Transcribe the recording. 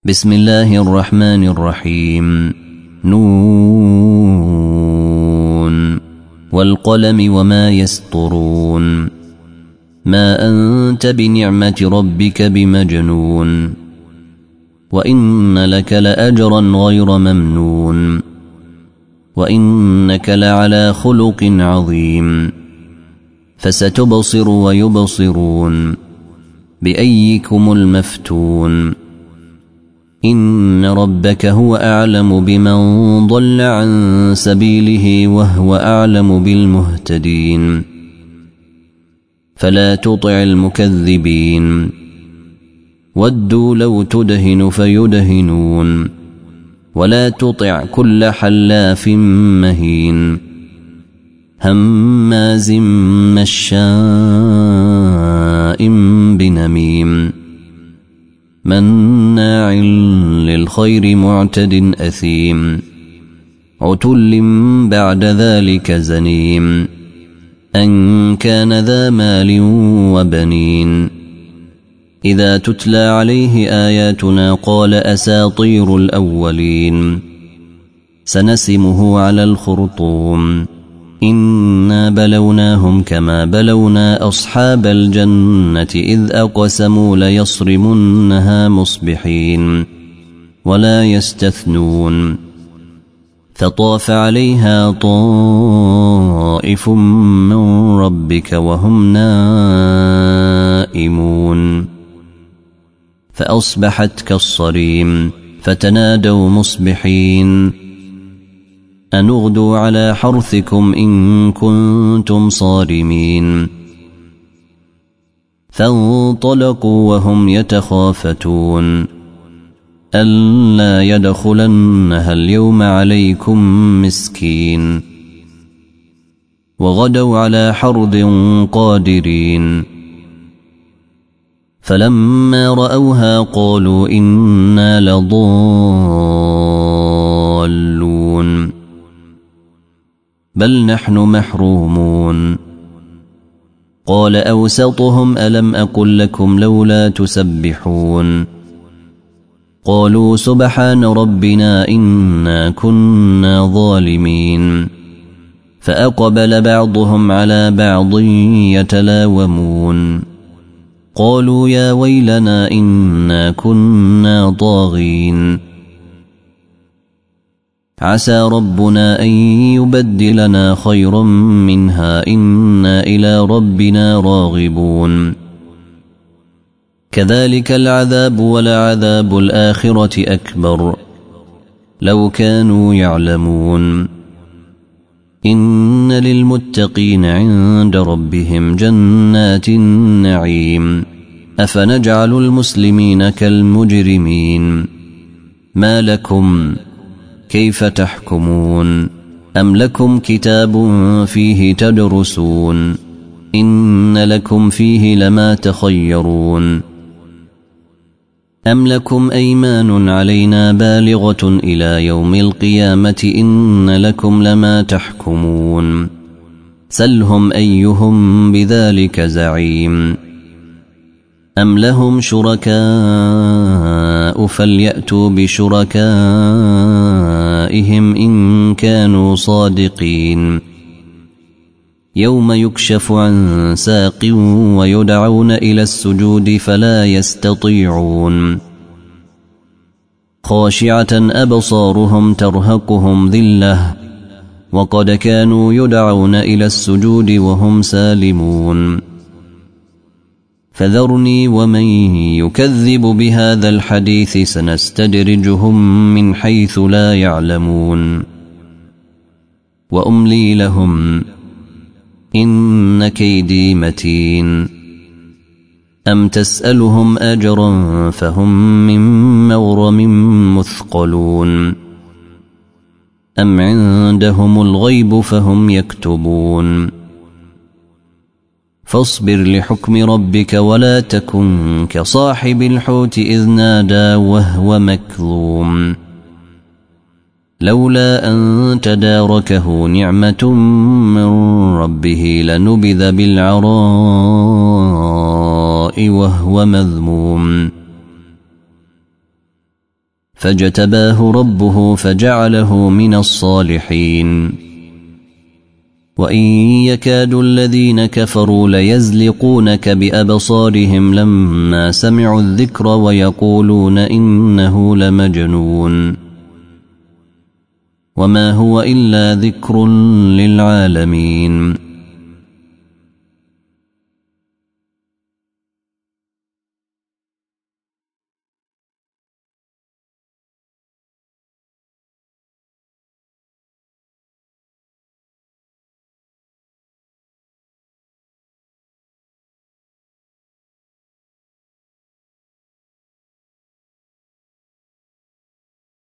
بسم الله الرحمن الرحيم. نون والقلم وما يسطرون. ما أنت بنعمة ربك بمجنون، وإن لك لأجرا غير ممنون، وإنك لعلى خلق عظيم. فستبصر ويبصرون بأيكم المفتون. إن ربك هو أعلم بمن ضل عن سبيله وهو أعلم بالمهتدين. فلا تطع المكذبين، ودوا لو تدهن فيدهنون. ولا تطع كل حلاف مهين، هماز مشاء بنميم، مناع للخير معتد أثيم، عتل بعد ذلك زنيم، أن كان ذا مال وبنين. إذا تتلى عليه آياتنا قال أساطير الأولين. سنسمه على الخرطوم. إنا بلوناهم كما بلونا أصحاب الجنة إذ أقسموا ليصرمنها مصبحين ولا يستثنون. فطاف عليها طائف من ربك وهم نائمون، فأصبحت كالصريم. فتنادوا مصبحين أن اغدوا على حرثكم إن كنتم صارمين. فانطلقوا وهم يتخافتون ألا يدخلنها اليوم عليكم مسكين. وغدوا على حرد قادرين. فلما رأوها قالوا إنا لضالون بل نحن محرومون. قال أوسطهم ألم أقل لكم لولا تسبحون. قالوا سبحان ربنا إنا كنا ظالمين. فأقبل بعضهم على بعض يتلاومون. قالوا يا ويلنا إنا كنا طاغين. عسى ربنا أن يبدلنا خيرا منها إنا إلى ربنا راغبون. كذلك العذاب ولعذاب الآخرة أكبر لو كانوا يعلمون. إن للمتقين عند ربهم جنات النعيم. أفنجعل المسلمين كالمجرمين. ما لكم كيف تحكمون؟ أم لكم كتاب فيه تدرسون؟ إن لكم فيه لما تخيرون. أم لكم أيمان علينا بالغة إلى يوم القيامة إن لكم لما تحكمون. سلهم أيهم بذلك زعيم. أم لهم شركاء فليأتوا بشركائهم إن كانوا صادقين. يوم يكشف عن ساق ويدعون إلى السجود فلا يستطيعون. خاشعة أبصارهم ترهقهم ذلة وقد كانوا يدعون إلى السجود وهم سالمون. فذرني ومن يكذب بهذا الحديث سنستدرجهم من حيث لا يعلمون. وأملي لهم إن كيدي متين. أم تسألهم أجرا فهم من مغرم مثقلون. أم عندهم الغيب فهم يكتبون. فاصبر لحكم ربك ولا تكن كصاحب الحوت إذ نادى وهو مكظوم. لولا أن تداركه نعمة من ربه لنبذ بالعراء وهو مذموم. فاجتباه ربه فجعله من الصالحين وإن يكاد الذين كفروا ليزلقونك بأبصارهم لما سمعوا الذكر ويقولون إنه لمجنون وما هو إلا ذكر للعالمين